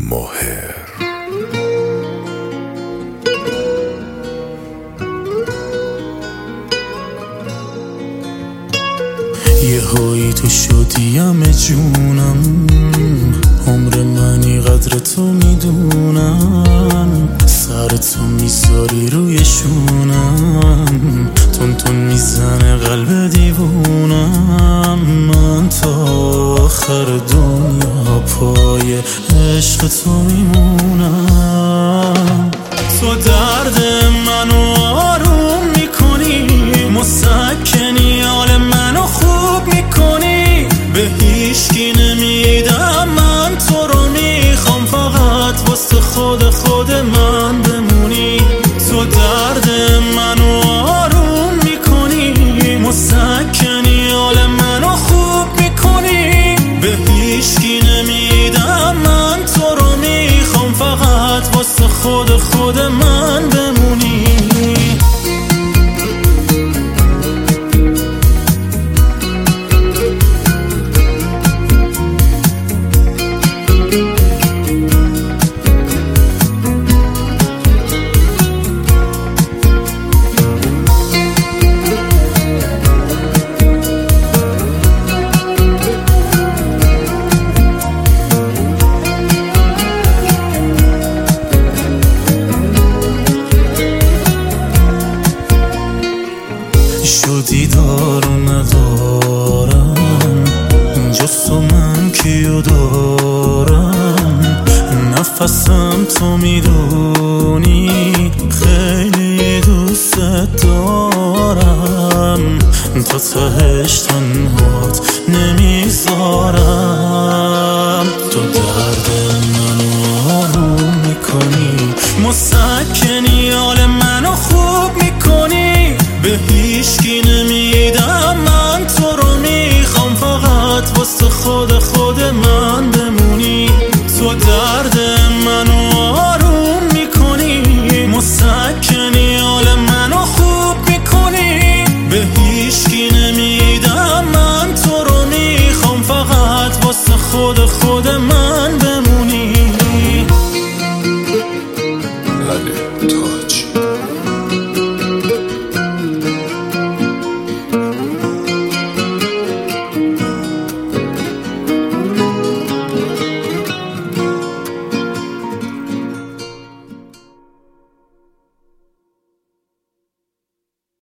ماهر یه هایی تو شدیم جونم، عمر منی قدر تو میدونم، سر تو میذاری روی شونم، تون تون میزنه قلب دیوونم. من تا آخر دنیا پای عشق تو میمونم. تو درد منو آروم میکنی، مسکنی حال منو خوب میکنی، به هیچکی نمیدم من تو رو میخوام، فقط واسه خود من بمونی. تو درد منو آروم میکنی، مسکنی حال منو خوب میکنی، به هیچکی نمیدم من تو رو میخوام، فقط واسه خود من بمونی. شدی دارو ندارم، جز تو من کیو دارم، نفسم تو میدونی، خیلی دوست دارم، تا تهش تنهات نمیذارم. تو درد منو آروم میکنی، مسکنی حال منو خوب میکنی، به هیچکی نمیدم من تو رو میخوام، فقط واسه خود من